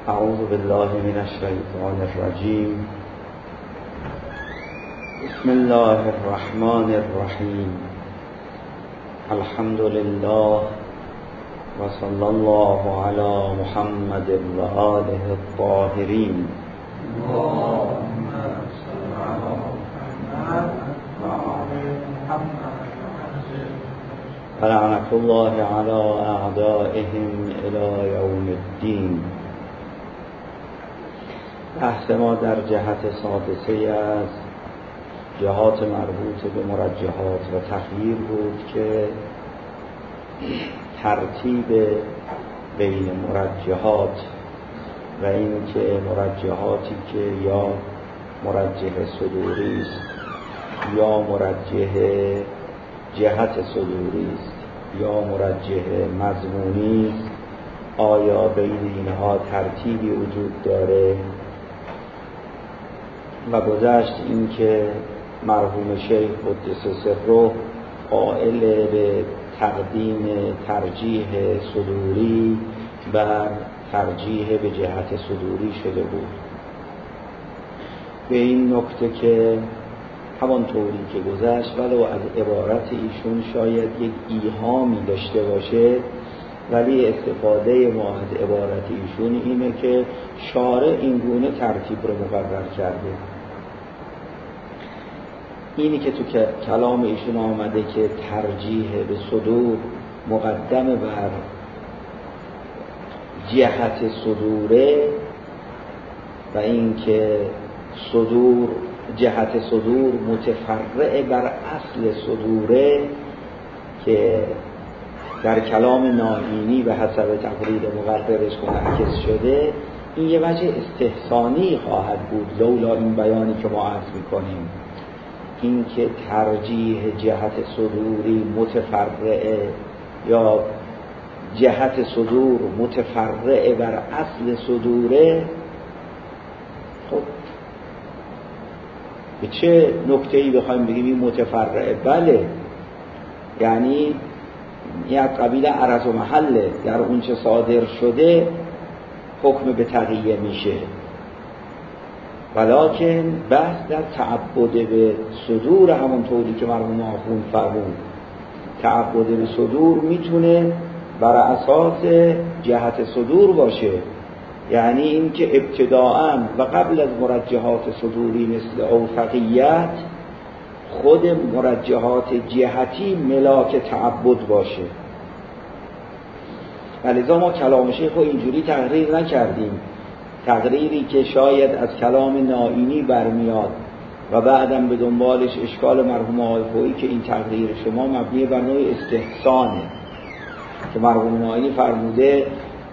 اعوذ بالله من الشیطان الرجیم. بسم الله الرحمن الرحیم. الحمد لله و صلی الله علی محمد و آله الطاهرین. اللهم صل علی محمد و آل محمد لعنة الله علی اعدائهم الی یوم الدین. بحث ما در جهت سادسه از جهات مربوط به مرجحات و تخییر بود که ترتیب بین مرجحات و این که مرجحاتی که یا مرجح صدوری است یا مرجح جهت صدوری است یا مرجح مضمونی است، آیا بین اینها ترتیبی وجود داره؟ و گذشت این که مرحوم شیخ قدس سره قائل به تقدیم ترجیح صدوری بر ترجیح به جهت صدوری شده بود. به این نکته که همانطوری که گذشت ولو از عبارت ایشون شاید یک ایهامی داشته باشه، ولی استفاده ما از عبارت ایشون اینه که شارع این گونه ترتیب رو مقرر کرده. اینی که تو کلام ایشون آمده که ترجیح به صدور مقدم بر جهت صدوره و این که صدور جهت صدور متفرع بر اصل صدوره که در کلام نائینی به حسب تقریر مقررش منعکس شده، این یه وجه استحسانی خواهد بود لولا این بیانی که ما عرض میکنیم. این که ترجیح جهت صدوری متفرع یا جهت صدور متفرع بر اصل صدوره، خب به چه نکته‌ای بخوایم بگیم این متفرعه؟ بله، یعنی یک قبیله عرض و محله، در اون چه صادر شده حکم به تقیه میشه، ولکن بحث در تعبد به صدور همونطوری که مرحوم آخوند فرمود، تعبد به صدور میتونه بر اساس جهت صدور باشه، یعنی این که ابتداءً و قبل از مرجحات صدوری مثل اوفقیت خود مرجحات جهتی ملاک تعبد باشه. ولذا ما کلام شیخ رو اینجوری تقریر نکردیم، تقریری که شاید از کلام نائینی برمیاد و بعدم به دنبالش اشکال مرحوم آقایی که این تقریر شما مبنی بر نوع استحسانه که مرحوم نائینی فرموده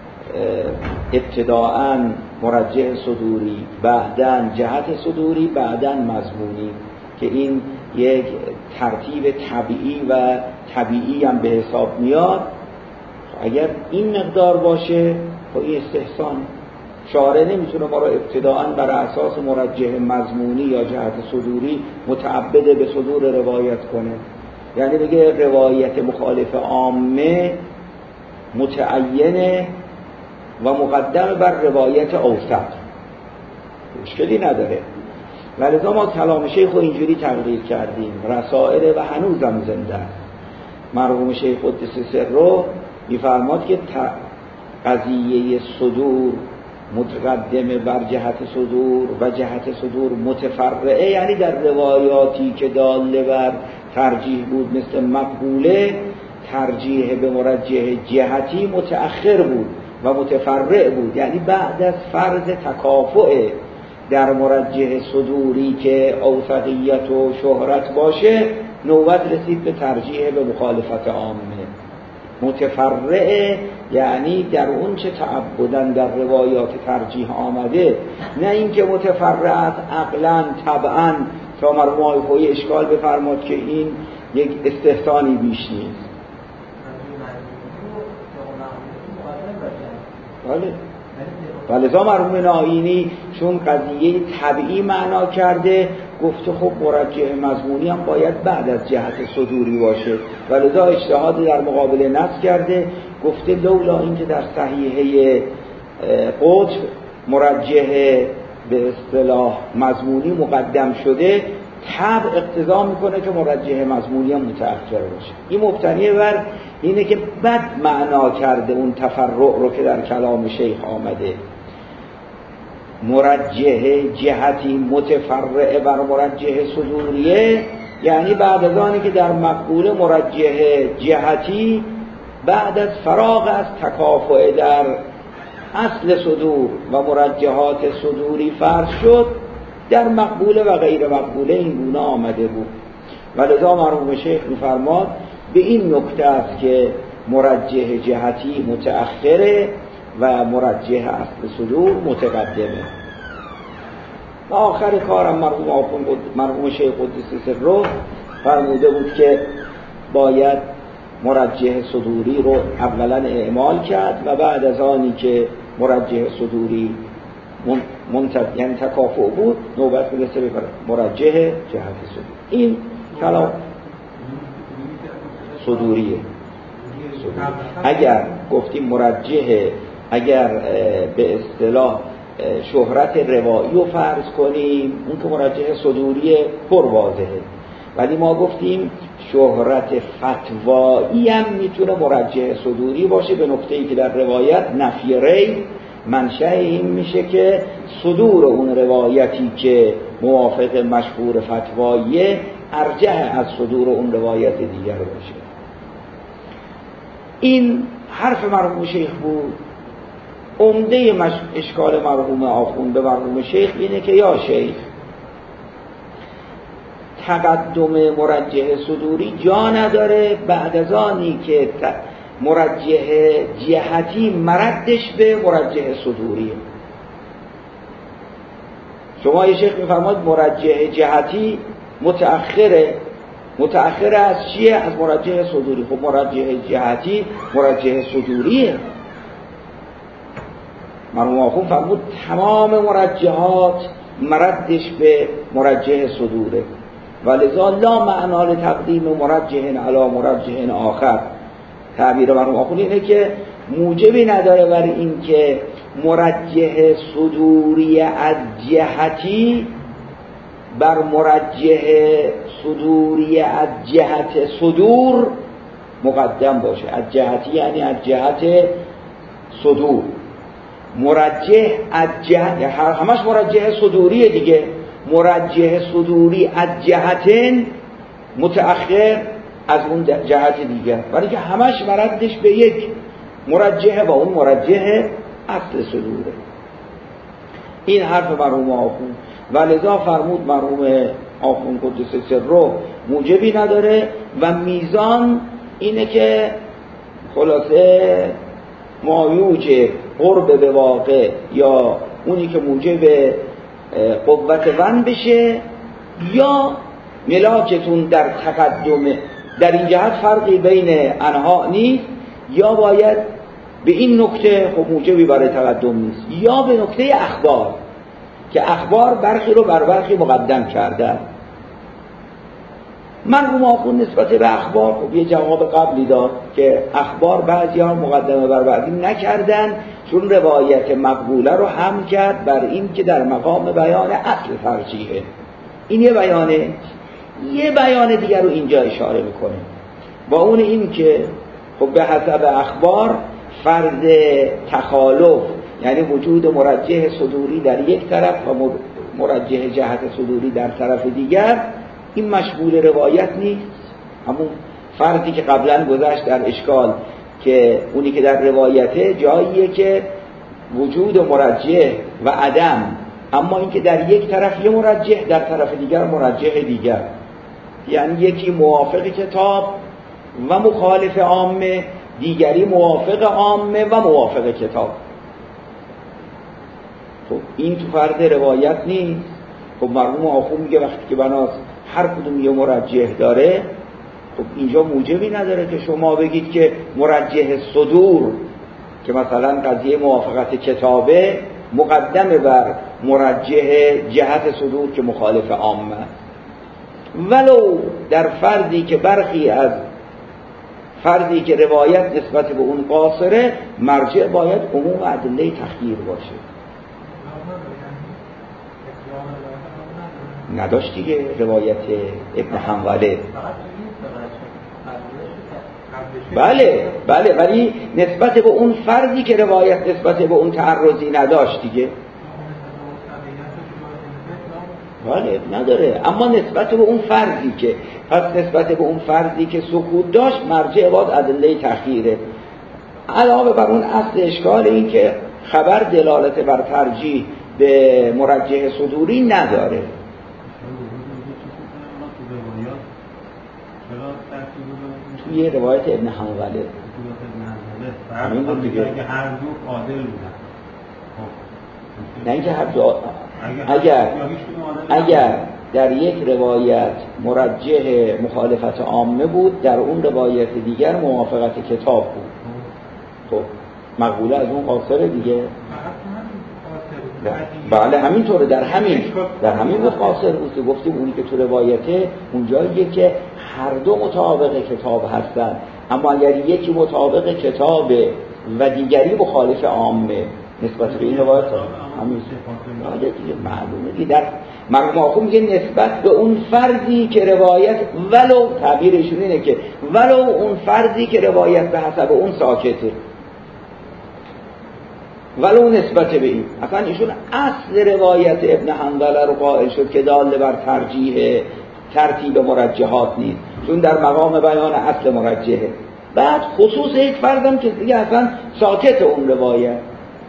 ابتداءً مرجح صدوری، بعداً جهت صدوری، بعداً مضمونی، که این یک ترتیب طبیعی و طبیعی هم به حساب میاد. اگر این مقدار باشه خب این استحسان. شارع نمیتونه ما رو ابتداءً بر اساس مرجح مضمونی یا جهت صدوری متعبد به صدور روایت کنه، یعنی بگه روایت مخالف عامه متعینه و مقدم بر روایت اوثق، مشکلی نداره. ولذا ما کلام شیخ رو اینجوری تقریر کردیم، رسائل و هنوزم زنده است. مرحوم شیخ قدس سره می‌فرماد که قضیه صدور متقدم بر جهت صدور و جهت صدور متفرعه، یعنی در روایاتی که داله بر ترجیح بود مثل مقبوله، ترجیح به مرجح جهتی متأخر بود و متفرع بود، یعنی بعد از فرض تکافؤ در مرجح صدوری که اوثقیت و شهرت باشه نوبت رسید به ترجیح به مخالفت عامه. متفرع یعنی در اون چه تعبدن در روایات ترجیح آمده، نه اینکه متفرع عقلاً طبعاً تا مرحوم آقایی اشکال بفرماد که این یک استحسانی بیش نیست. بله، ولذا مرحوم نائینی چون قضیه طبیعی معنا کرده گفته خب مرجح مضمونی هم باید بعد از جهت صدوری باشه، ولذا اجتهاد در مقابل نص کرده، گفته لولا اینکه در صحیحه قطب مرجح به اصطلاح مضمونی مقدم شده، طبع اقتضا میکنه که مرجح مضمونی هم متأخر باشه. این مبتنی بر اینه که بد معنا کرده اون تفرع رو که در کلام شیخ آمده. مرجح جهتی متفرع بر مرجح صدوریه، یعنی بعد از آنی که در مقبول مرجح جهتی بعد از فراغ از تکافؤ در اصل صدور و مرجحات صدوری فرض شد، در مقبوله و غیر مقبوله این گونه آمده بود. ولذا مرحوم شیخ می‌فرماد به این نکته است که مرجح جهتی متأخره و مرجح اصل صدور متقدمه. و آخر کارم مرحوم شیخ قدس سره فرموده بود که باید مرجح صدوری رو اولا اعمال کرد و بعد از آنی که مرجح صدوری یعنی تکافؤ بود نوبت میرسه به مرجح جهت صدور. این کلام صدوریه. اگر گفتیم مرجح، اگر به اصطلاح شهرت روایی رو فرض کنیم اون که مرجح صدوری پر واضحه، ولی ما گفتیم شهرت فتوایی هم میتونه مرجح صدوری باشه، به نکته‌ای که در روایت نفی ری منشأ این میشه که صدور اون روایتی که موافق مشهور فتواییه ارجح از صدور اون روایت دیگر باشه. این حرف مرحوم شیخ بود. عمده اشکال مرحوم آخوند به مرحوم شیخ اینه که یا شیخ، تقدم مرجح صدوری جا نداره بعد از آنی که مرجح جهتی مردش به مرجح صدوریه. شما یه شیخ میفرماید مرجح جهتی متأخره از چیه؟ از مرجح صدوری. خب مرجح جهتی مرجح صدوریه. مرحوم آخوند فرمود تمام مرجحات مردش به مرجح صدوره، ولذا لا معنا لتقدیم مرجح علی مرجح آخر. تعبیر مرحوم آخوند اینه که موجبی نداره برای این که مرجح صدوری از جهتی بر مرجح صدوری از جهت صدور مقدم باشه. از جهتی یعنی از جهت صدور. مرجح از جهت همش مرجح صدوریه دیگه. مرجح صدوری از جهتن متأخر از اون جهت دیگر، ولی که همش مردش به یک مرجح و اون مرجح اصل صدوره. این حرف مرحوم آخوند. ولذا فرمود مرحوم آخوند قدس سره موجبی نداره و میزان اینه که خلاصه مایوج قرب به واقع یا اونی که موجب قوت ون بشه یا ملاکتون در تقدم. در این جهت فرقی بین انها نیست، یا باید به این نکته خب موجبی برای تقدم نیست، یا به نکته اخبار که اخبار برخی رو بر برخی مقدم کردن. مرحوم آخوند نسبت به اخبار خب یه جواب قبلی داد که اخبار بعضی ها مقدمه بر بعضی نکردن، چون روایت مقبوله رو هم کرد بر این که در مقام بیان اصل ترجیحه. این یه بیانه. یه بیان دیگر رو اینجا اشاره میکنه با اون این که خب به حسب اخبار فرض تخالف، یعنی وجود مرجح صدوری در یک طرف و مرجح جهت صدوری در طرف دیگر، این مشمول روایت نیست. همون فرضی که قبلا گذشت در اشکال که اونی که در روایته جاییه که وجود مرجح و عدم، اما این که در یک طرف یه مرجح در طرف دیگر مرجح دیگر، یعنی یکی موافق کتاب و مخالف عامه، دیگری موافق عامه و موافق کتاب. خب این تو فرض روایت نیست. خب مرحوم آخوند میگه وقتی که بناس هر کدوم یه مرجح داره، خب اینجا موجبی نداره که شما بگید که مرجح صدور که مثلا قضیه موافقت کتابه مقدمه بر مرجح جهت صدور که مخالف عامه، ولو در فردی که برخی از فردی که روایت نسبت به اون قاصره، مرجع باید عموم ادله تخییر باشه. نداشت دیگه روایت ابن حنظله. بله ولی نسبت به اون فردی که روایت نسبت به اون تعرضی نداشت دیگه. بله نداره، اما نسبت به اون فردی که پس نسبت به اون فردی که سکوت داشت مرجع باز ادله تخییره. علاوه بر اون اصل اشکال این که خبر دلالت بر ترجیح به مرجح صدوری نداره. توی روایت ابن حنظله همین بود دیگه، که هر دو عادل بودن. نه اینکه هر دو اگر در یک روایت مرجح مخالفت عامه بود، در اون روایت دیگر موافقت کتاب بود، خب مقبوله از اون قاصره دیگه. بله همینطوره، در همین بود قاصر بود که گفتیم اونی که تو روایته اونجاییه که هر دو مطابق کتاب هستن، اما اگر یکی مطابق کتاب و دیگری مخالف عامه نسبت به این روایت همین دیگه معلومه دیگه. در مرحوم آخوند میگه نسبت به اون فردی که روایت، ولو تعبیرشون اینه که ولو اون فردی که روایت به حسب اون ساکته، ولو نسبت به این، اصلا ایشون اصل روایت ابن حنظله رو قائل شد که دال بر ترجیح ترتیب مرجحات نیست، چون در مقام بیان اصل مرجحه. بعد خصوص یک فردم که دیگه اصلا ساکت اون روایت.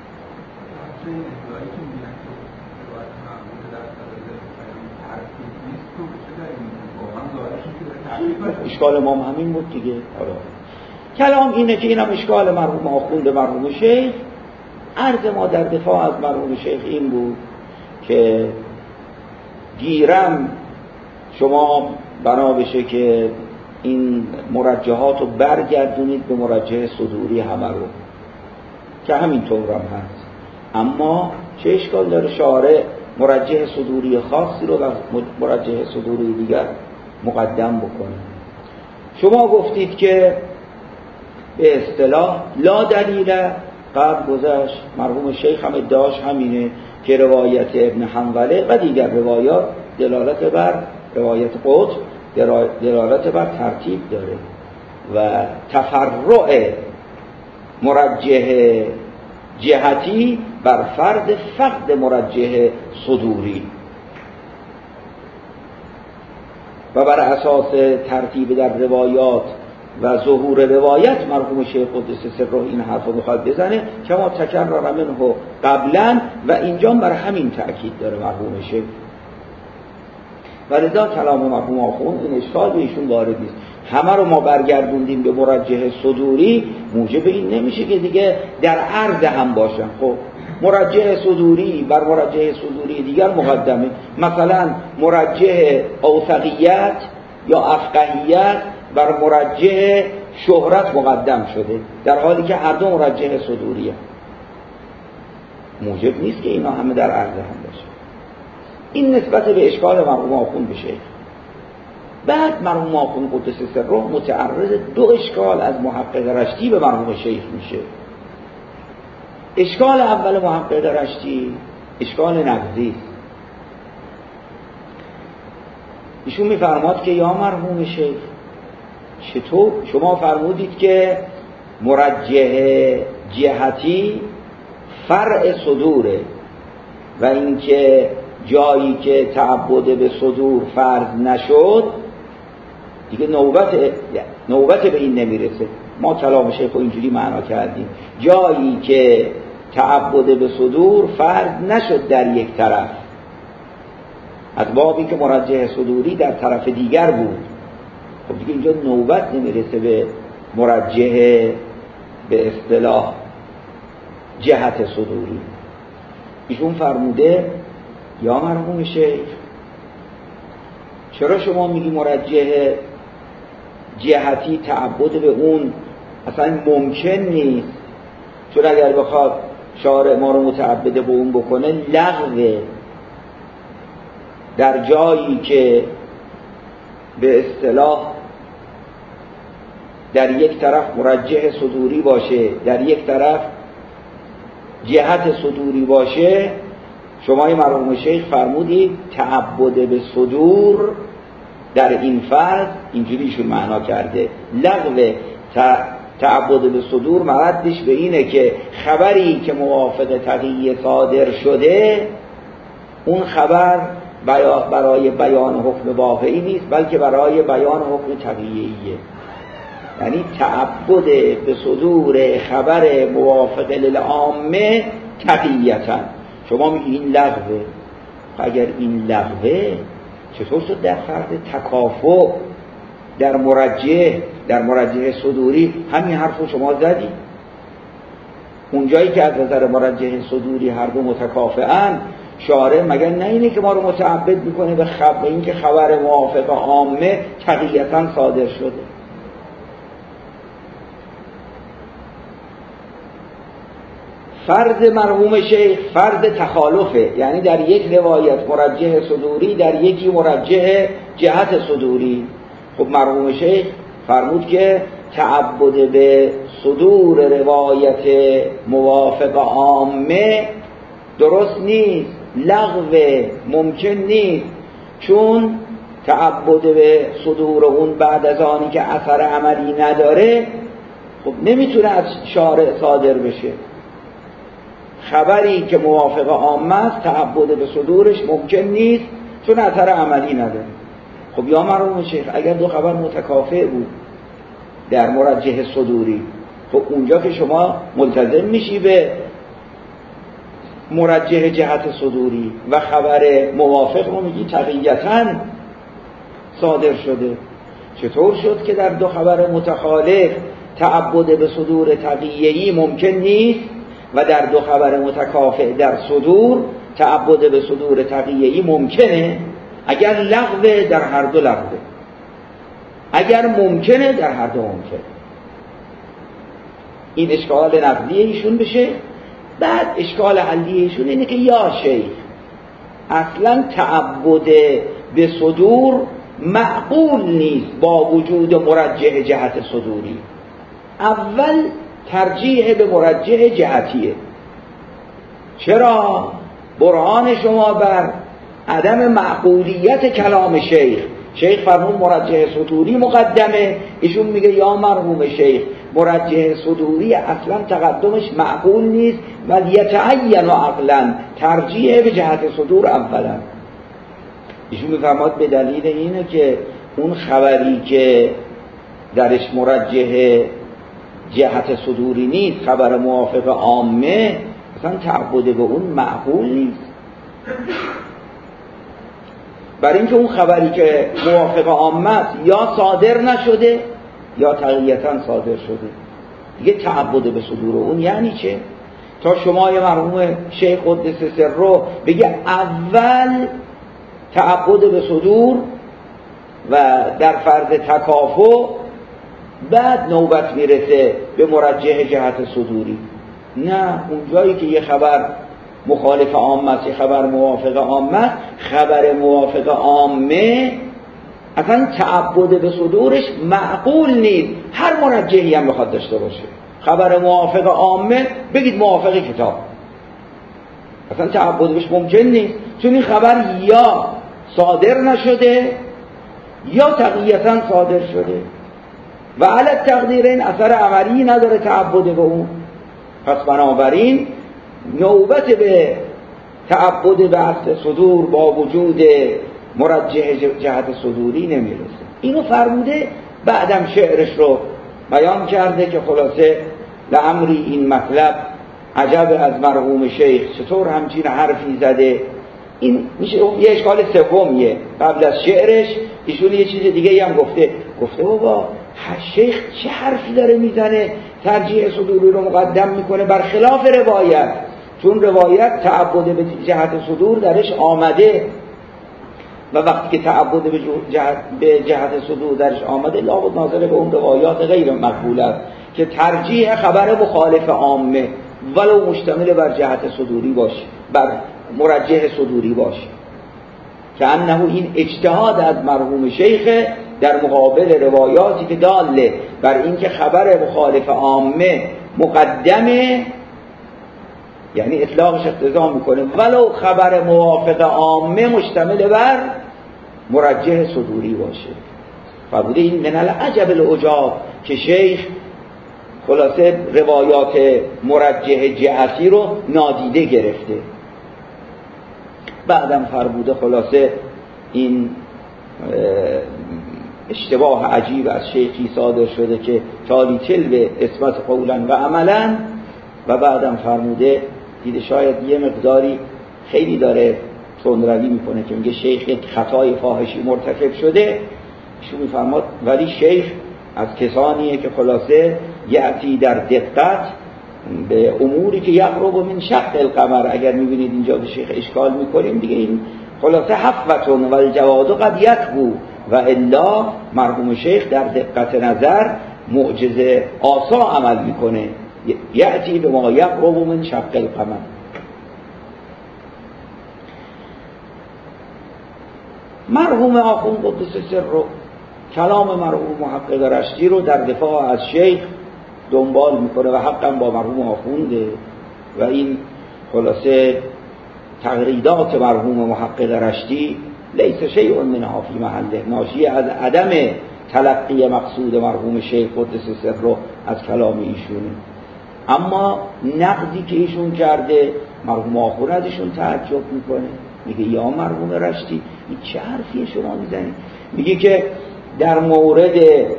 اشکال ما همین بود دیگه. کلام اینه که اینم اشکال مرحوم آخوند مرحوم شیخ. عرض ما در دفاع از مرحوم شیخ این بود که گیرم شما بنا بشه که این مرجحات رو برگردونید به مرجح صدوری همه رو، که همینطور هم هست، اما چه اشکال داره شارع مرجح صدوری خاصی رو و مرجح صدوری دیگر مقدم بکنه. شما گفتید که به اصطلاح لا دلیل، قبل گذشت مرحوم شیخ هم ادعاش همینه که روایت ابن حنظله و دیگر روایات دلالت بر روایت قطب دلالت بر ترتیب داره و تفرع مرجح جهتی بر فرد فقد مرجح صدوری و بر اساس ترتیب در روایات و ظهور روایت مرحوم شیخ قدس سره این حرف رو میخواد بزنه که ما تکرر منه قبلا و اینجا بر همین تأکید داره مرحوم شیخ. ولذا کلام مرحوم آخوند این اشکال به ایشون وارد نیست. همه رو ما برگردوندیم به مرجح صدوری، موجب این نمیشه که دیگه در عرض هم باشن. خب مرجح صدوری بر مرجح صدوری دیگر مقدمه، مثلا مرجح اوثقیت یا افقهیت بر مرجح شهرت مقدم شده، در حالی که هر دو مرجح صدوریه. موجب نیست که اینا همه در عرض هم باشه. این نسبت به اشکال مرحوم آخوند بشه. بعد مرحوم آخوند قدس سره متعرض دو اشکال از محقق رشتی به مرحوم شیخ میشه. اشکال اول محقق رشتی اشکال نقضی. ایشون میفرماد که یا مرحوم شیخ، چطور شما فرمودید که مرجح جهتی فرع صدوره و اینکه جایی که تعبد به صدور فرض نشد دیگه نوبت به این نمیرسه. ما کلام شیخ رو اینجوری معنا کردیم، جایی که تعبد به صدور فرض نشد در یک طرف، از بابی که مرجح صدوری در طرف دیگر بود، خب دیگه اینجا نوبت نمیرسه به مرجح به اصطلاح جهت صدوری. ایشون فرموده یا مرحوم شیخ، چرا شما میگی مرجح جهتی تعبد به اون اصلا ممکن نیست؟ چون اگر بخواد شارع ما رو متعبد به اون بکنه لغوه، در جایی که به اصطلاح در یک طرف مرجح صدوری باشه، در یک طرف جهت صدوری باشه، شما مرحوم شیخ فرمودید تعبد به صدور در این فرض اینجوری ایشون معنا کرده، لغو تعبد به صدور مردش به اینه که خبری که موافق تقیه صادر شده اون خبر برای بیان حکم واقعی نیست بلکه برای بیان حکم تقیه‌ایه. یعنی تعبد به صدور خبر موافق للعامه تقیه‌تن. شما میگی این لغوه، اگر این لغوه چطور شد در فرض تکافؤ در مرجح صدوری همین حرفو شما زدی؟ اونجایی که از نظر مرجح صدوری هر دو متکافئن، شارع مگر نه اینه که ما رو متعبد میکنه به این که خبر موافق عامه تقیه‌تاً صادر شده. فرض مرحوم شیخ فرض تخالفه، یعنی در یک روایت مرجح صدوری، در یکی مرجح جهت صدوری. خب مرحوم شیخ فرمود که تعبد به صدور روایت موافق عامه درست نیست، لغو ممکن نیست، چون تعبد به صدور اون بعد از آنی که اثر عملی نداره خب نمیتونه از شارع صادر بشه. خبری که موافق عامه است تعبد به صدورش ممکن نیست چون اثر عملی نداره. خب یا مرحوم شیخ اگر دو خبر متکافئ بود در مرجح صدوری، خب اونجا که شما ملتزم میشی به مرجح جهت صدوری و خبر موافق رو میگی تقیه‌تاً صادر شده. چطور شد که در دو خبر متخالف تعبد به صدور تقیه‌ای ممکن نیست و در دو خبر متکافئ در صدور تعبد به صدور تقیه‌ای ممکنه؟ اگر لغو در هر دو لغوه، اگر ممکنه در هر دو ممکنه. این اشکال نقلی ایشون بشه. بعد اشکال علی ایشون اینه که یا شیخ اصلا تعبد به صدور معقول نیست با وجود مرجح جهت صدوری. اول ترجیح به مرجح جهتیه. چرا؟ برهان شما بر عدم معقولیت کلام شیخ فرمود مرجح صدوری مقدمه، ایشون میگه یا مرحوم شیخ مرجح صدوری اصلا تقدمش معقول نیست و یتعین عقلا ترجیح به جهت صدور اولا. ایشون میفرماد به دلیل اینه که اون خبری که درش مرجح جهت صدوری نیست، خبر موافق عامه، اصلا تعبد به اون معقول نیست. برای اینکه اون خبری که موافق عامه است یا صادر نشده یا تقیه‌تاً صادر شده. دیگه تعبد به صدور اون یعنی چه؟ تا شما یه مرحوم شیخ قدس سره بگه اول تعبد به صدور و در فرض تکافؤ، بعد نوبت میرسه به مرجح جهت صدوری. نه، اونجایی که یه خبر مخالف عامه است، یه خبر موافق عامه است، خبر موافق عامه اصلا تعبد به صدورش معقول نیست، هر مرجحی هم بخواد داشته باشه. خبر موافق عامه بگید موافق کتاب، اصلا تعبد بهش ممکن نیست، چون این خبر یا صادر نشده یا تقیه‌تاً صادر شده و علی تقدیر این اثر عملی نداره تعبد به اون. پس بنابراین نوبت به تعبد به اصل صدور با وجود مرجح جهت صدوری نمیرسه. اینو فرموده، بعدم شعرش رو بیان کرده که خلاصه لعمری این مطلب عجب از مرحوم شیخ چطور همچین حرفی زده. این میشه یه اشکال سومیه. قبل از شعرش ایشون یه چیز دیگه هم گفته بابا شیخ چه حرفی داره میزنه، ترجیح صدوری رو مقدم میکنه بر خلاف روایت، چون روایت تعبد به جهت صدور درش آمده و وقتی که تعبد به جهت صدور درش آمده لابد ناظر به اون روایات غیر مقبول است که ترجیح خبر مخالف عامه ولو مشتمل بر جهت صدوری باشه، بر مرجح صدوری باشه، که انه این اجتهاد از مرحوم شیخ در مقابل روایاتی که داله بر اینکه خبر مخالف عامه مقدمه یعنی اطلاقش اقتضا میکنه ولو خبر موافق عامه مشتمل بر مرجح صدوری باشه. و بوده این من العجب العجاب که شیخ خلاصه روایات مرجح جهتی رو نادیده گرفته. بعدم فرموده خلاصه این اشتباه عجیب از شیخی صادر شده که تالی تلو اثبات قولا و عملا. و بعدم فرموده دیده شاید یه مقداری خیلی داره تندروی میکنه که میگه شیخ یک خطای فاحشی مرتکب شده، ایشون میفرماد ولی شیخ از کسانیه که خلاصه یعطی در دقت به اموری که یقرب من شق القمر. اگر میبینید اینجا به شیخ اشکال میکنیم دیگه این خلاصه حفتون و الجواد قد یکبو و الا مرحوم شیخ در دقت نظر معجزه آسا عمل میکنه، یعطی به ما یقرب من شق القمر. مرحوم آخوند قدس سر رو کلام مرحوم محقق رشتی رو در دفاع از شیخ دنبال میکنه و حقا با مرحوم آخونده و این خلاصه تغریدات مرحوم محقق رشتی لیس شیء منها فی محله، ناشی از عدم تلقی مقصود مرحوم شیخ قدس سر رو از کلام ایشونه. اما نقدی که ایشون کرده مرحوم آخوند ازشون تعجب میکنه، میگه یا مرحوم رشتی این چه حرفیه شما میزنید؟ میگه که در مورد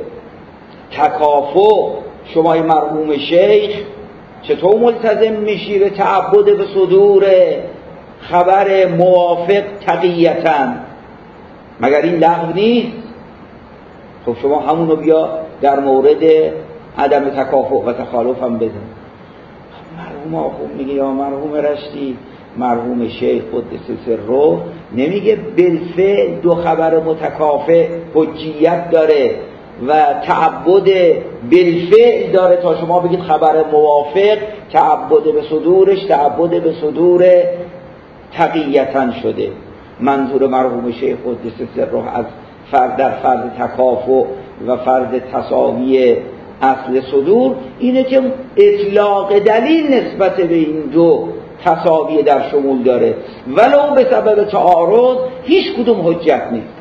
تکافؤ شما مرحوم شیخ چطور ملتزم میشی به تعبد به صدور خبر موافق تقییتاً؟ مگر این لغو نیست؟ خب شما همونو بیا در مورد عدم تکافؤ و تخالف هم بزن. مرحوم آخوند میگه یا مرحوم رشتی مرحوم شیخ قدس سره نمیگه بالفعل دو خبر متکافئ حجیت داره و تعبد بالفعل داره تا شما بگید خبر موافق تعبد به صدورش تعبد به صدور تقییتاً شده. منظور مرحوم شیخ قدس سره از فرد در فرد تکافؤ و فرد تساوی اصل صدور اینه که اطلاق دلیل نسبت به این دو تساوی در شمول داره ولو به سبب تعارض هیچ کدوم حجت نیست،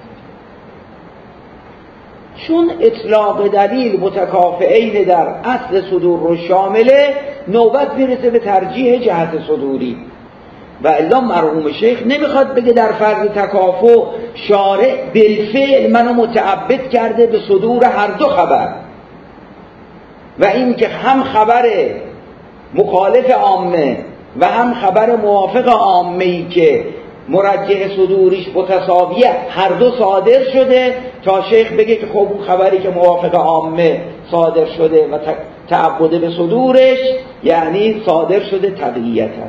چون اطلاق دلیل متکافئین در اصل صدور رو شامله نوبت میرسه به ترجیح جهت صدوری. و الا مرحوم شیخ نمیخواد بگه در فرض تکافؤ شارع بالفعل منو متعبد کرده به صدور هر دو خبر و این که هم خبر مخالف عامه و هم خبر موافق عامه‌ای که مرجح صدوریش متساویه هر دو صادر شده تا شیخ بگه که خب اون خبری که موافق عامه صادر شده و تعبد به صدورش یعنی صادر شده تقییتاً.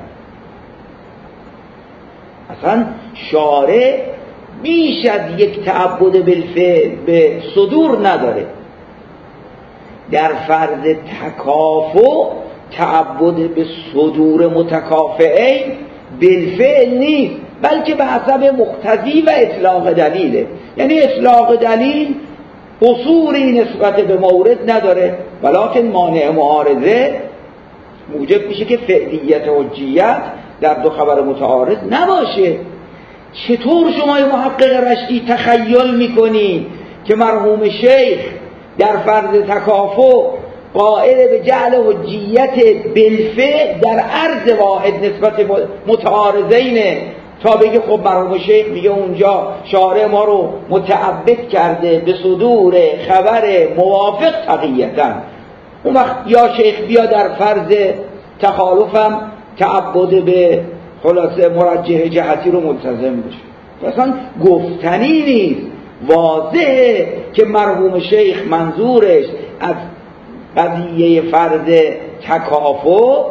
اصلا شارع بیش از یک تعبد بالفعل به صدور نداره. در فرض تکافؤ تعبد به صدور متکافئین بالفعل نیست بلکه به حسب مقتضی و اطلاق دلیله. یعنی اطلاق دلیل قصوری نسبت به مورد نداره ولکن مانع معارضه موجب میشه که فعلیت حجیت در دو خبر متعارض نباشه. چطور شما محقق رشتی تخیل میکنی که مرحوم شیخ در فرض تکافؤ قائل به جعل حجیت بالفعل در عرض واحد نسبت متعارضین تا بگه خب مرحوم شیخ میگه اونجا شارع ما رو متعبد کرده به صدور خبر موافق تقییتاً، اون وقت یا شیخ بیا در فرض تخالفم تعبد به خلاصه مرجح جهتی رو ملتزم بشه. اصلا گفتنی نیست، واضحه که مرحوم شیخ منظورش از قضیه فرض تکافؤ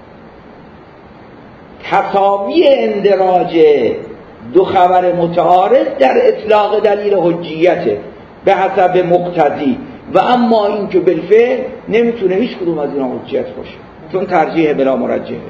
تساوی اندراج دو خبر متعارض در اطلاق دلیل حجیته به حسب مقتضی و اما این که بالفعل نمیتونه هیچ کدوم از اینا حجیت باشه چون ترجیح بلا مرجحه. این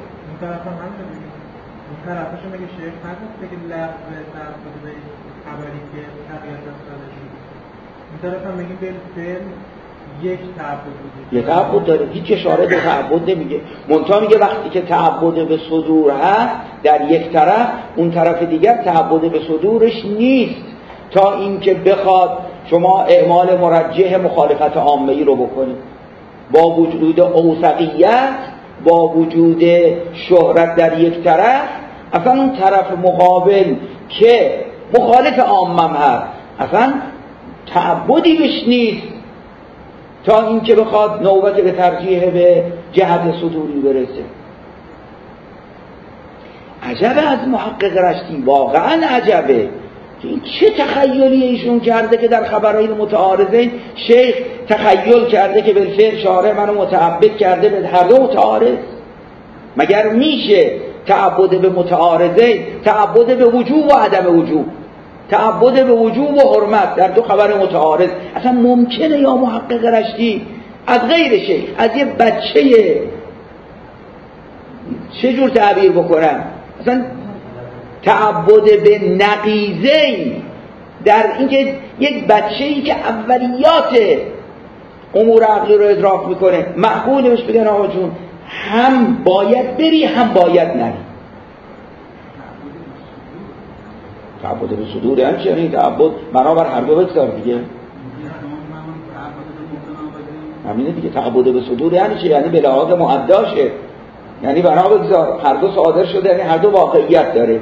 طرفشون میگه شیخ نگفت بگه لفظ تعبد به خبری که تقییت داده شد، این طرف هم میگه بالفعل یک تعبد داره، هیچ اشاره به تعبد نمیگه. منتها میگه وقتی که تعبد به صدور هست در یک طرف، اون طرف دیگر تعبد به صدورش نیست، تا اینکه بخواد شما اعمال مرجح مخالفت عامه‌ای رو بکنید. با وجود اوثقیت، با وجود شهرت در یک طرف، اصلا اون طرف مقابل که مخالف عامم هست اصلا تعبدی بهش نیست، تا اینکه بخواد نوبت به ترجیح به جهت صدوری برسه. عجبه از محقق رشتی، واقعا عجبه که این چه تخیلی ایشون کرده که در خبرهای متعارضین شیخ تخیل کرده که بالفعل شارع منو متعبد کرده به هر دو متعارض. مگر میشه تعبد به متعارضین، تعبد به وجوب و عدم وجوب، تعبد به وجوب و حرمت در دو خبر متعارض اصلا ممکنه یا محقق رشتی از غیر شیخ، از یه بچه چه جور تعبیر بکنم، اصلا تعبد به نقیضین، در اینکه یک بچه‌ای که اولیات امور عقلی رو ادراک میکنه معقوله بهش بگن آقا جون هم باید بری هم باید نری. تعبد به صدور یعنی چه؟ یعنی تعبد بنابر هر دو بگذار دیگه. همینه دیگه. تعبد به صدور یعنی چه؟ یعنی به لحاظ معداشه، یعنی بنا بگذار هر دو صادر شده، یعنی هر دو واقعیت داره.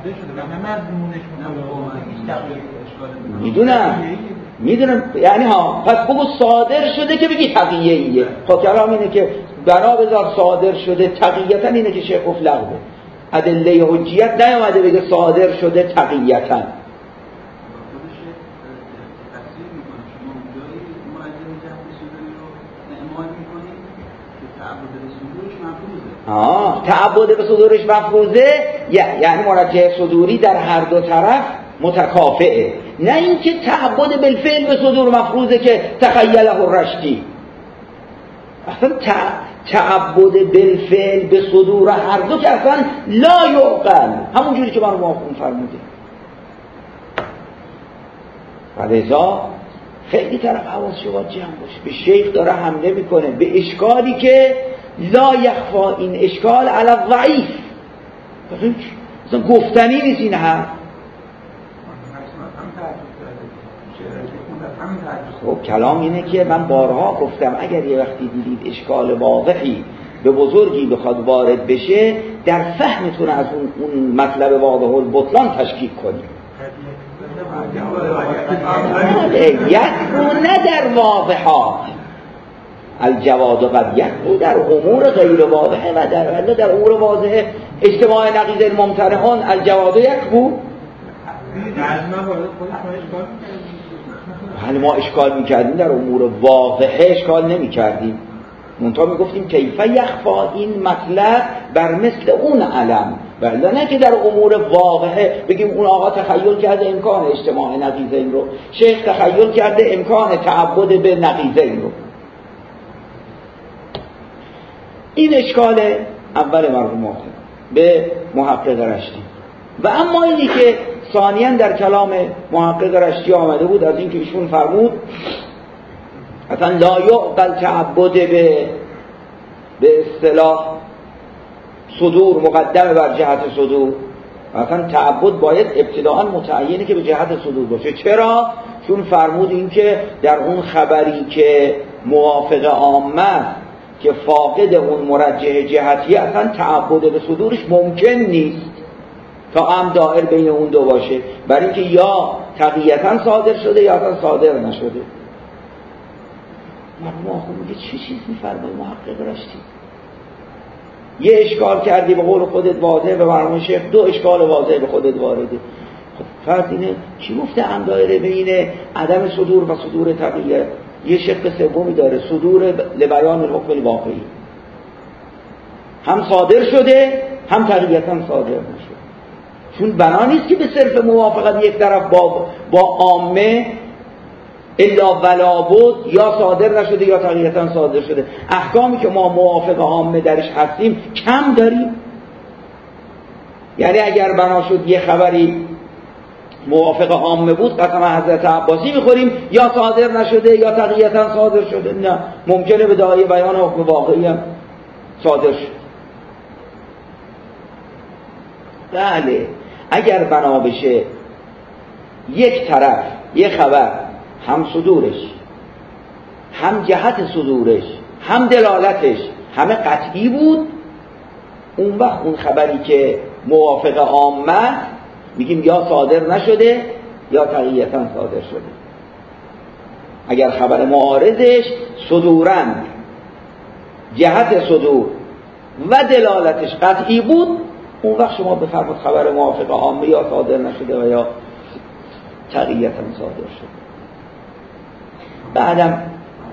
میدونم یعنی ها، پس بگو صادر شده که بگی تقیه ایه. خب کلام اینه که بنا بذار صادر شده تقییتا، اینه که شیخ گفت لغوه. ادله حجیت نیامده بگه صادر شده تقییتا. تعبد به صدورش مفروضه، یعنی مرجح صدوری در هر دو طرف متکافئه، نه اینکه تعبد بالفعل به صدور مفروضه که تخیله الرشدی. اصلا تعبد بالفعل به صدور هر دو که اصلا لا یعقل، همون جوری که من محکوم فرموده. ولذا خیلی طرف حواسش باید جمع باشه. به شیخ داره حمله میکنه به اشکالی که لا یخفا، این اشکال علی الضعیف، اصلا گفتنی نیست این حرف. خب کلام اینه که من بارها گفتم اگر یه وقتی دیدید اشکال واضحی به بزرگی بخواد وارد بشه، در فهمتون از اون مطلب واضح البطلان تشکیک کنید. یکو نه در واضحات الجواد و قد یکو در امور غیر واضحه و در امور واضحه اجتماع نقیض الممتنعان الجواد یکو. حالا ما اشکال میکردیم در امور واضحه اشکال نمیکردیم، منتها میگفتیم کیف یخفا این مطلب بر مثل اون علم، ولی نه که در امور واقعه بگیم اون آقا تخیل کرده امکان اجتماع نقیضین رو، شیخ تخیل کرده امکان تعبد به نقیضین رو. این اشکال اول مرحوم به محقق رشتی. و اما اینی که ثانیاً در کلام محقق رشتی آمده بود از اینکه ایشون فرمود اصلا لا یعقل تعبد به اصطلاح صدور مقدم بر جهت صدور، اصلا تعبد باید ابتداءً متعینه که به جهت صدور باشه. چرا؟ چون فرمود این که در اون خبری که موافق عامه که فاقد اون مرجح جهتی اصلا تعبد به صدورش ممکن نیست تا هم دائر بین اون دو باشه، برای اینکه یا تقییتا صادر شده یا اصلا صادر نشده. مرحوم میگه چه چیز میفرمایه محقق رشتی؟ یه اشکال کردی به قول خودت واضحه، به مرحوم شیخ دو اشکال واضحه به خودت وارده. خب فرض اینه کی گفته هم دایره بین عدم صدور و صدور تقیه؟ یه شق سومی داره، صدور لبیان الحکم الواقعی، هم صادر شده هم تقییتا صادر نشده. چون بنا نیست که به صرف موافقت یک طرف با عامه الا ولا بود یا صادر نشده یا تقییتا صادر شده. احکامی که ما موافق عامه درش هستیم کم داریم. یعنی اگر بنا شد یه خبری موافق عامه بود قسم حضرت عباسی میخوریم یا صادر نشده یا تقییتا صادر شده. نه، ممکنه به داعی بیان حکم واقعی هم صادر شد. بله، اگر بنا بشه یک طرف یک خبر هم صدورش هم جهت صدورش هم دلالتش همه قطعی بود، اون وقت اون خبری که موافق عامه میگیم یا صادر نشده یا تقییتا صادر شده. اگر خبر معارضش صدورن جهت صدور و دلالتش قطعی بود، اون وقت شما بفرمایید خبر موافق عامه یا صادر نشده و یا تقییتا صادر شده. بعدم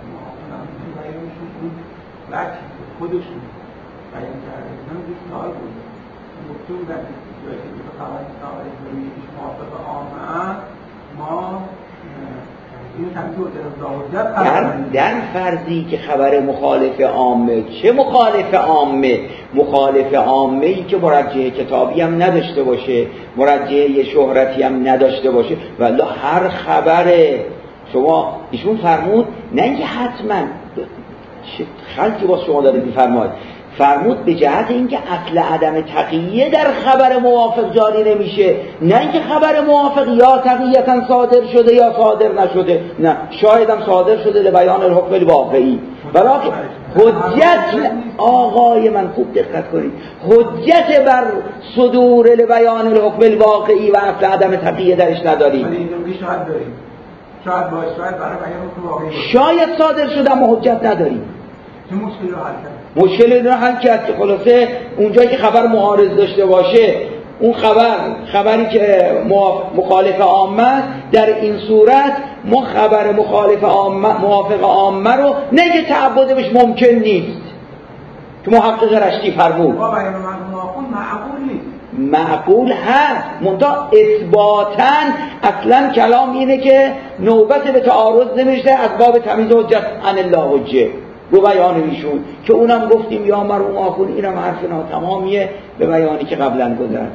خودشون بیان کرده من دوست سوال بود گفتون در جایی که به خبر سوال داریش موافق عامه ما این کمی در فرضی که خبر مخالف عامه، چه مخالف عامه؟ مخالف عامه ای که مرجع کتابی هم نداشته باشه، مرجع شهرتی هم نداشته باشه، ولی هر خبره شما ایشون فرمود نه اینکه حتما خلقی باز شما دارید میفرماید، فرمود به جهت اینکه اصل عدم تقیه در خبر موافق جاری نمیشه، نه اینکه خبر موافق یا تقییتا صادر شده یا صادر نشده، نه، شاید هم صادر شده لبیان الحکم الواقعی، ولیکن حجت آقای من خوب دقت کنید، حجت بر صدور لبیان الحکم الواقعی و اصل عدم تقیه درش نداریم. شاید داریم، شاید باشه، شاید برای بیان الحکم واقعی باشه، شاید صادر شده اما حجت نداریم. چه مشکلی رو حل کرد؟ مشکلی رو حل کرد که خلاصه اونجایی که خبر معارض داشته باشه، اون خبری که مخالف عامه، در این صورت ما خبر مخالف عامه موافق عامه رو نه که تعبد بهش ممکن نیست که محقق رشتی فرمود معقول نیست، معقول هست، منتها اثباتاً اصلا کلام اینه که نوبت به تعارض نمیشه از باب تمیز حجت عن الله حجه رو بیان ایشون که اونم گفتیم یا مرحوم آخون، اینم حرف ناتمامیه به بیانی که قبلا گذشت.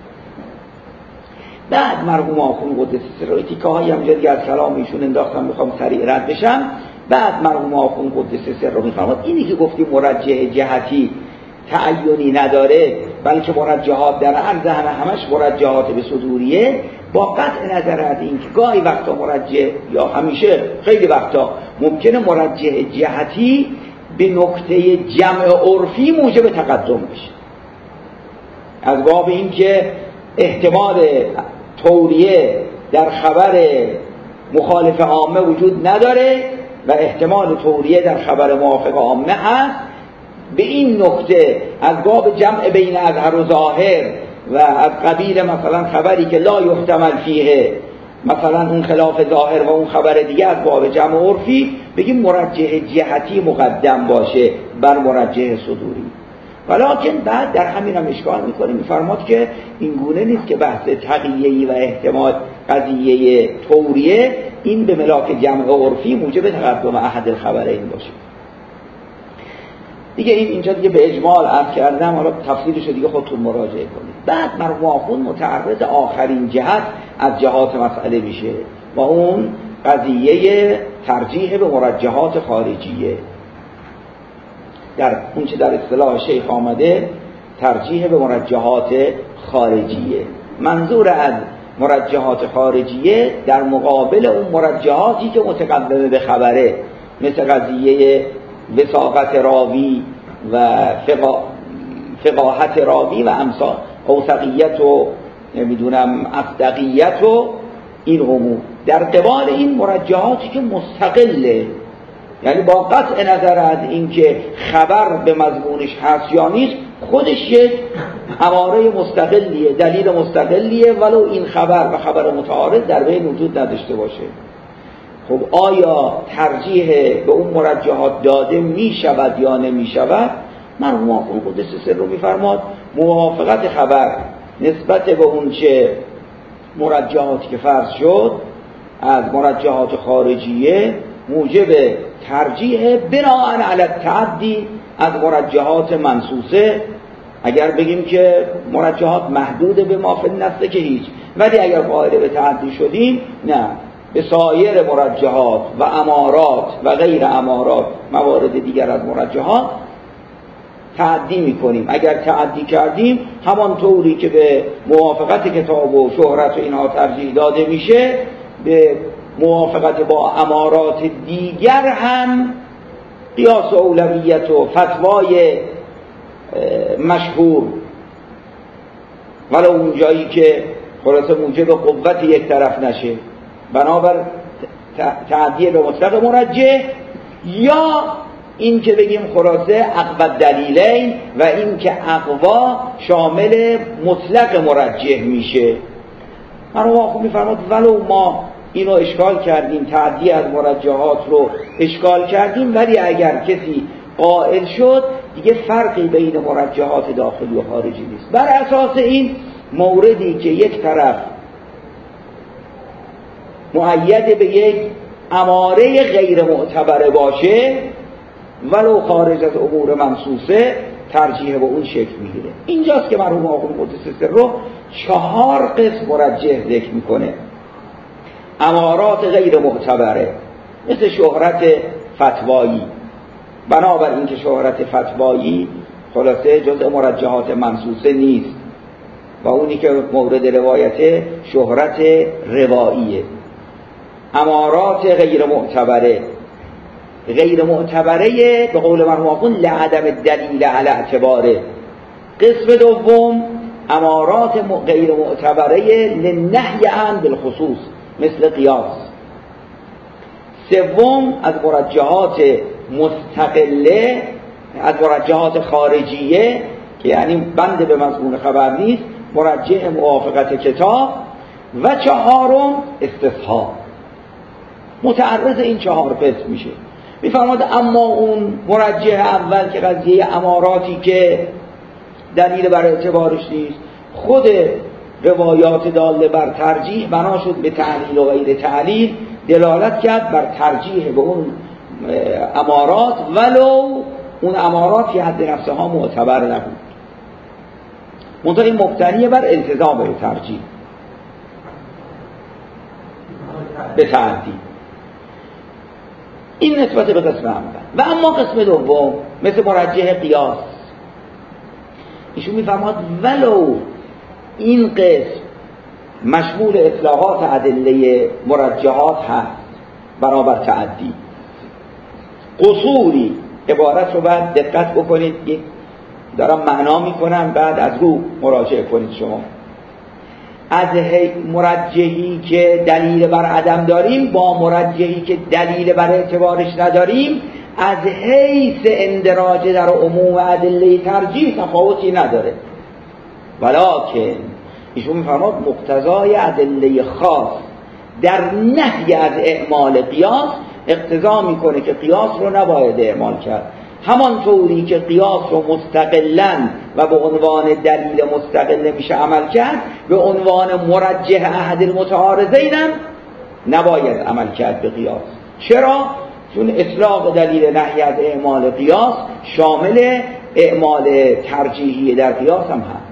بعد مرحوم آخون قدس سر تیکه هایی هم جدی از کلام ایشون انداختم، میخوام سریع رد بشم. بعد مرحوم آخون قدس سر رو میفرماد اینی که گفتیم مرجح جهتی تعیینی نداره، بلکه مرجحات در عرض همش مرجحات به صدوریه، با قطع نظر از این که گاهی وقتا مرجح یا همیشه خیلی وقتا ممکنه مرجح جهتی به نکته جمع عرفی موجب تقدم بشه، از باب این که احتمال توریه در خبر مخالف عامه وجود نداره و احتمال توریه در خبر موافق عامه هست، به این نکته از باب جمع بین اظهر و ظاهر و از قبیل مثلا خبری که لا یحتمل فیه، مثلا اون خلاف ظاهر و اون خبر دیگه از باب جمع عرفی بگیم مرجح جهتی مقدم باشه بر مرجح صدوری. ولیکن بعد در همین هم اشکال میکنیم، میفرماد که این گونه نیست که بحث تقیه‌ای و احتمال قضیه توریه این به ملاک جمع عرفی موجب تقدم احد الخبرین باشه. دیگه اینجا دیگه به اجمال عرض کردم، حالا تفصیلش رو دیگه خودتون مراجعه کنید. بعد مرحوم آخوند متعرض آخرین جهت از جهات مسئله میشه و اون قضیه ترجیح به مرجحات خارجیه. در اون چه در اصطلاح شیخ آمده ترجیح به مرجحات خارجیه. منظور از مرجحات خارجیه در مقابل اون مرجحاتی که متقدمه به خبره، مثل قضیه وثاقت راوی و فقاهت راوی و امثال، اوثقیت و نمیدونم اصدقیت و این امور، در قبال این مرجحاتی که مستقله، یعنی با قطع نظر از اینکه خبر به مضمونش هست یا نیست، خودش یک اماره مستقلیه، دلیل مستقلیه، ولو این خبر و خبر متعارض در بین وجود نداشته باشه. خب آیا ترجیح به اون مرجحات داده می شود یا نمی شود؟ مرحوم آخوند قدس سر رو میفرماد موافقت خبر نسبت به اون چه مرجحاتی که فرض شد از مرجحات خارجیه موجب ترجیح بناء علی التعدی از مرجحات منصوصه اگر بگیم که مرجحات محدود به ما فی النص که هیچ، ولی اگر قائل به تعدی شدیم نه، به سایر مرجحات و امارات و غیر امارات موارد دیگر از مرجحات تعدی میکنیم. اگر تعدی کردیم همان طوری که به موافقت کتاب و شهرت و اینها ترجیح داده میشه، به موافقت با امارات دیگر هم قیاس و اولویت و فتوای مشهور، ولو اون جایی که خلاصه موجب قوت یک طرف نشه، بنابر تعدیه به مطلق مرجح، یا این که بگیم خلاصه اقوى دلیلین و این که اقوا شامل مطلق مرجح میشه. مرحوم آخوند میفرماد ولو ما اینو اشکال کردیم، تعدیه از مرجحات رو اشکال کردیم، ولی اگر کسی قائل شد دیگه فرقی بین مرجحات داخلی و خارجی نیست. بر اساس این موردی که یک طرف مؤید به یک اماره غیر معتبره باشه ولو خارج از امور منصوصه، ترجیح به اون شکل میگیره. اینجاست که مرحوم آخوند قدس سره رو 4 قسم مرجح ذکر میکنه. امارات غیر معتبره مثل شهرت فتوایی، بنابراین که شهرت فتوایی خلاصه جزء مرجحات منصوصه نیست و اونی که مورد روایت شهرت رواییه. امارات غیر معتبره، غیر معتبره به قول مرحوم آخوند لعدم دلیل علی اعتباره. قسم دوم امارات غیر معتبره لنهی عن بالخصوص مثل قیاس. سوم از مرجحات مستقله، از مرجحات خارجیه که یعنی بند به مضمون خبر نیست، مرجح موافقت کتاب. و چهارم استصحاب، متعرض این 4 قسم میشه. میفرماد اما اون مرجح اول که قضیه اماراتی که دلیل بر اعتبارش نیست، خود روایات داله بر ترجیح بنا شد به تعلیل و غیر تعلیل، دلالت کرد بر ترجیح به اون امارات ولو اون امارات که حد نفسها معتبر نبود، منتها این مبتنی بر التزام به ترجیح به تعدی. این نسبت به قسم اول. و اما قسم دوم مثل مرجح قیاس، ایشون میفرماد ولو این قسم مشمول اطلاقات ادله مرجحات هست بنابر تعدی، قصوری، عبارت رو باید دقت بکنید، دارم معنا میکنم بعد از رو مراجعه کنید شما. از مرجحی که دلیل بر عدم داریم با مرجحی که دلیل بر اعتبارش نداریم از حیث اندراج در عموم ادله ترجیح تفاوتی نداره، ولکن ایشون میفرماد مقتضای ادله خاص در نهی از اعمال قیاس اقتضا میکنه که قیاس رو نباید اعمال کرد، همانطوری که قیاس رو مستقلاً و به عنوان دلیل مستقل نمیشه عمل کرد، به عنوان مرجح احد المتعارضین هم نباید عمل کرد به قیاس. چرا؟ چون اطلاق دلیل نهی از اعمال قیاس شامل اعمال ترجیحی در قیاس هم هست.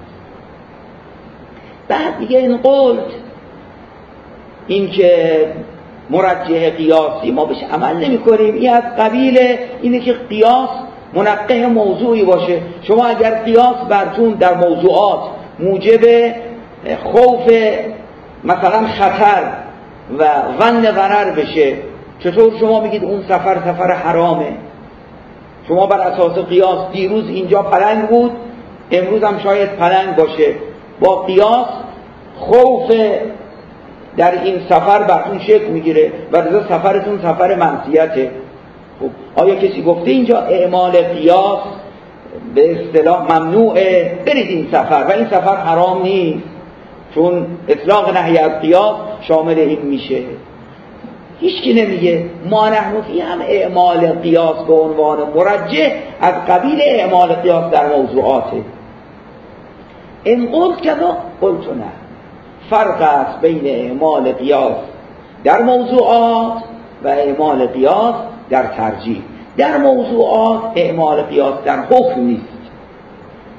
بعد دیگه این قول این که مرجح قیاسی ما بهش عمل نمی کنیم، این از قبیل اینه که قیاس منقح موضوعی باشه. شما اگر قیاس براتون در موضوعات موجب خوف مثلا خطر و ظن ضرر بشه، چطور شما میگید اون سفر حرامه؟ شما بر اساس قیاس دیروز اینجا پلنگ بود، امروز هم شاید پلنگ باشه، با قیاس خوف در این سفر براتون شکل میگیره و رضا سفرتون سفر معصیته. خب آیا کسی گفته اینجا اعمال قیاس به اصطلاح ممنوعه برید این سفر و این سفر حرام نیست؟ چون اطلاق نهی از قیاس شامل این میشه. هیچ کی نمیگه ما نحن فی هم اعمال قیاس به عنوان مرجح از قبیل اعمال قیاس در موضوعاته. این قلت کذا قلت نه، فرق است بین اعمال قیاس در موضوعات و اعمال قیاس در ترجیح. در موضوعات اعمال قیاس در حکم نیست،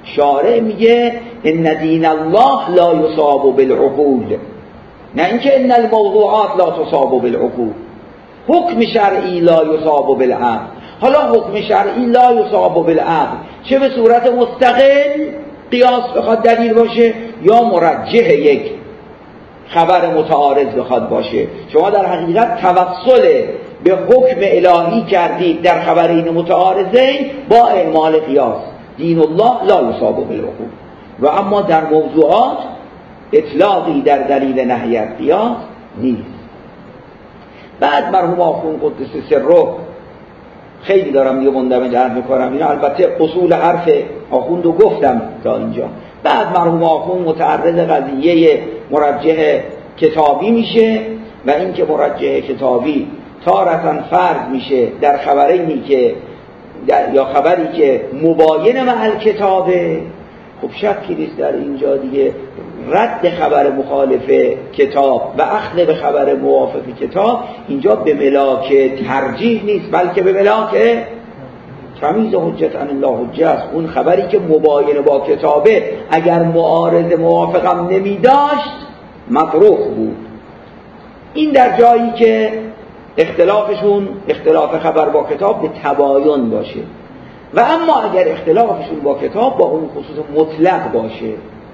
شارع میگه ان دین الله لا یصاب بالعقول، نه اینکه ان الموضوعات لا تصاب بالعقول. حکم شرعی لا یصاب بالعقل. حالا حکم شرعی لا یصاب بالعقل چه به صورت مستقل قیاس بخواد دلیل باشه یا مرجح یک خبر متعارض بخواد باشه. شما در حقیقت توسل به حکم الهی کردید در خبرین متعارضین با اعمال قیاس. دین الله لا یصاب بالعقول. و اما در موضوعات اطلاقی در دلیل نهی از قیاس نیست. بعد مرحوم آخوند قدس سره، خیلی دارم دیگه مندمج عرض میکنم اینا، البته اصول حرف آخوند رو گفتم تا اینجا. بعد مرحوم آخوند متعرض قضیه مرجح کتابی میشه و این که مرجح کتابی تارتاً فرض میشه در خبرینی که یا خبری که مباین مع الکتابه. خب شکی نیست در اینجا دیگه رد خبر مخالف کتاب و اخذ به خبر موافق کتاب اینجا به ملاک ترجیح نیست، بلکه به ملاک تمیز حجت عن الله حجه است. اون خبری که مباین با کتابه اگر معارض موافقم نمی داشت مطروح بود. این در جایی که اختلافشون اختلاف خبر با کتاب به تباین باشه. و اما اگر اختلافشون با کتاب با اون خصوص مطلق باشه،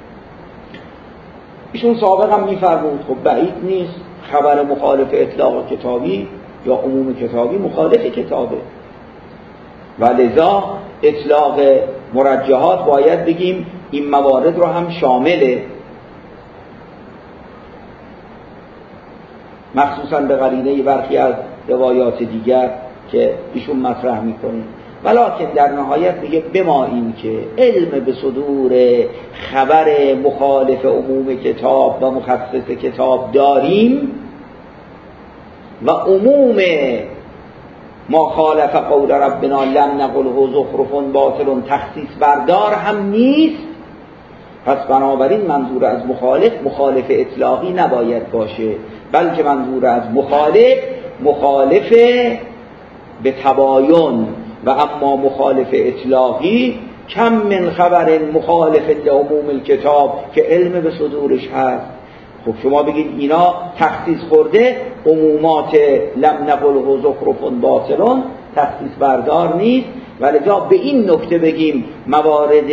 ایشون سابقا میفرمود خب بعید نیست خبر مخالف اطلاق کتابی یا عموم کتابی مخالف کتابه و لذا اطلاق مرجحات باید بگیم این موارد رو هم شامله، مخصوصا به قرینه برخی از روایات دیگر که ایشون مطرح میکنه. ولکن در نهایت میگه بما این که علم به صدور خبر مخالف عموم کتاب و مخصص کتاب داریم و عموم ما خالف قول ربنا لم نقله زخرف باطل تخصیص بردار هم نیست، پس بنابراین منظور از مخالف اطلاقی نباید باشه، بلکه منظور از مخالف به تباین و اما مخالف اطلاقی کم من خبر مخالف لعموم الکتاب که علم به صدورش هست. خب شما بگید اینا تخصیص خورده، عمومات لم نقله زخرف باطل تخصیص بردار نیست، ولذا به این نکته بگیم موارد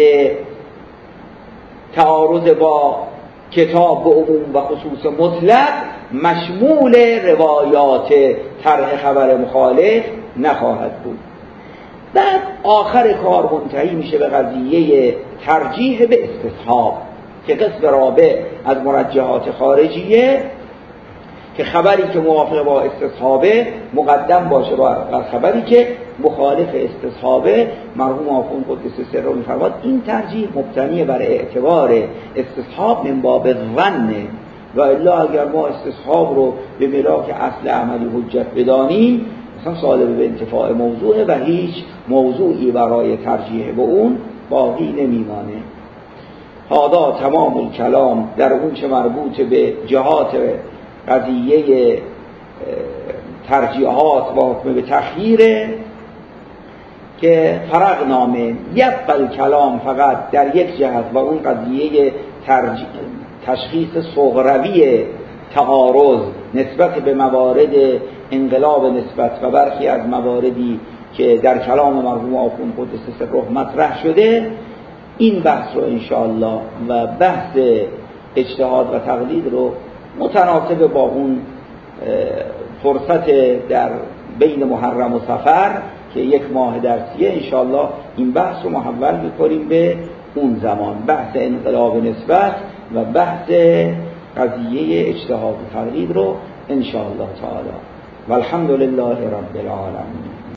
تعارض با کتاب به عموم و خصوص مطلق مشمول روایات طرح خبر مخالف نخواهد بود. بعد آخر کار منتهی میشه به قضیه ترجیح به استصحاب که قسم رابع از مرجحات خارجیه که خبری که موافق با استصحابه مقدم باشه بر خبری که مخالف استصحابه. مرحوم آخوند قدس سره می‌فرماد این ترجیح مبتنی بر اعتبار استصحاب من باب ظن، و الا اگر ما استصحاب رو به ملاک اصل عملی حجت بدانیم مثلا صالح به انتفاع موضوعه و هیچ موضوعی برای ترجیح به اون باقی نمیمانه. هادا تمام الکلام در اون چه مربوط به جهات قضیه ترجیحات و حکم به تخییره که فرق نامه یبقى الکلام فقط در یک جهت و اون قضیه تشخیص صغروی تعارض نسبت به موارد انقلاب نسبت و برخی از مواردی که در کلام مرحوم آخوند قدس سره مطرح شده. این بحث رو انشاءالله و بحث اجتهاد و تقلید رو متناسب با اون فرصت در بین محرم و صفر که یک ماه درسیه انشاءالله این بحث رو محول می‌کنیم به اون زمان، بحث انقلاب نسبت و بحث قضیه اجتهاد و تقلید رو انشاءالله تعالی. والحمد لله رب العالمین.